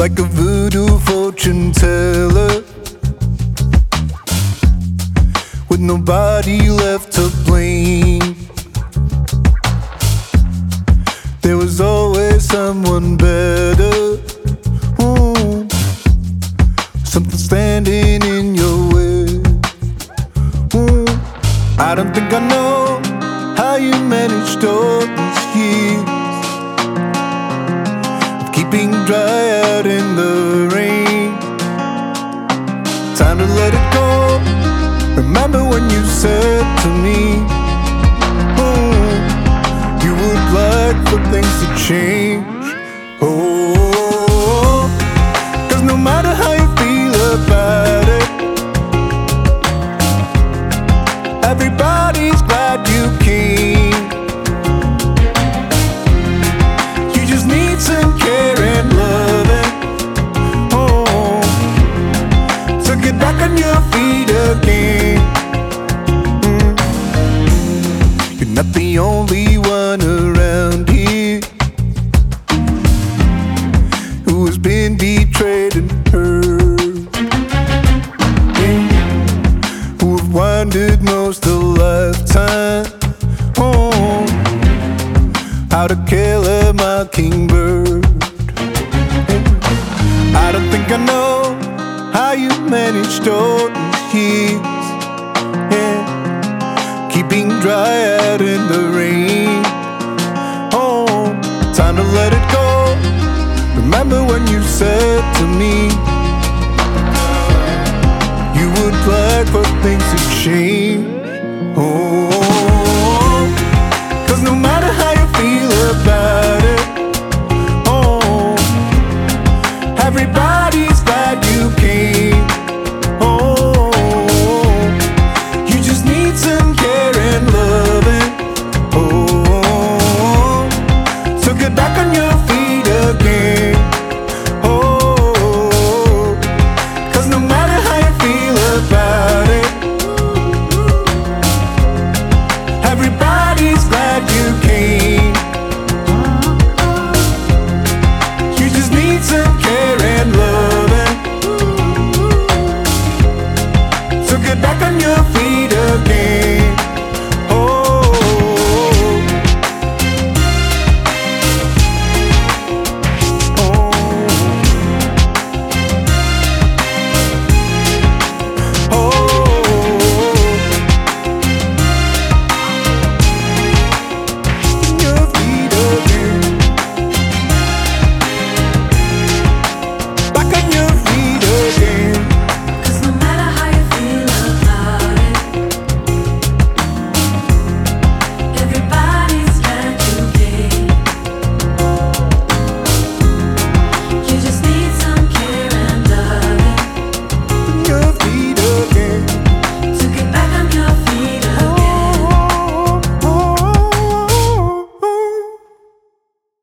like a voodoo fortune teller, with nobody left to blame. There was always someone better, something standing in your way. I don't think I know how you managed all these years of keeping dry out in the rain. Time to let it go. Remember when you said to me, you would like for things to change. Cause no matter how you feel about it, everybody's glad you came. You just need some care and loving, so get back on your feet again. You're not the only one around here who has been betrayed and hurt, who have wondered most a lifetime how to kill a mockingbird. I don't think I know how you managed all these years, keeping dry out in the rain. Time to let it go. Remember when you said to me, you would like for things to change. Cause no matter how you feel about it, everybody's glad you came. You just need some care and loving, so get back on your feet again. Cause no matter how you feel about it, everybody's glad you came. You just need some care and loving, so get back on your feet.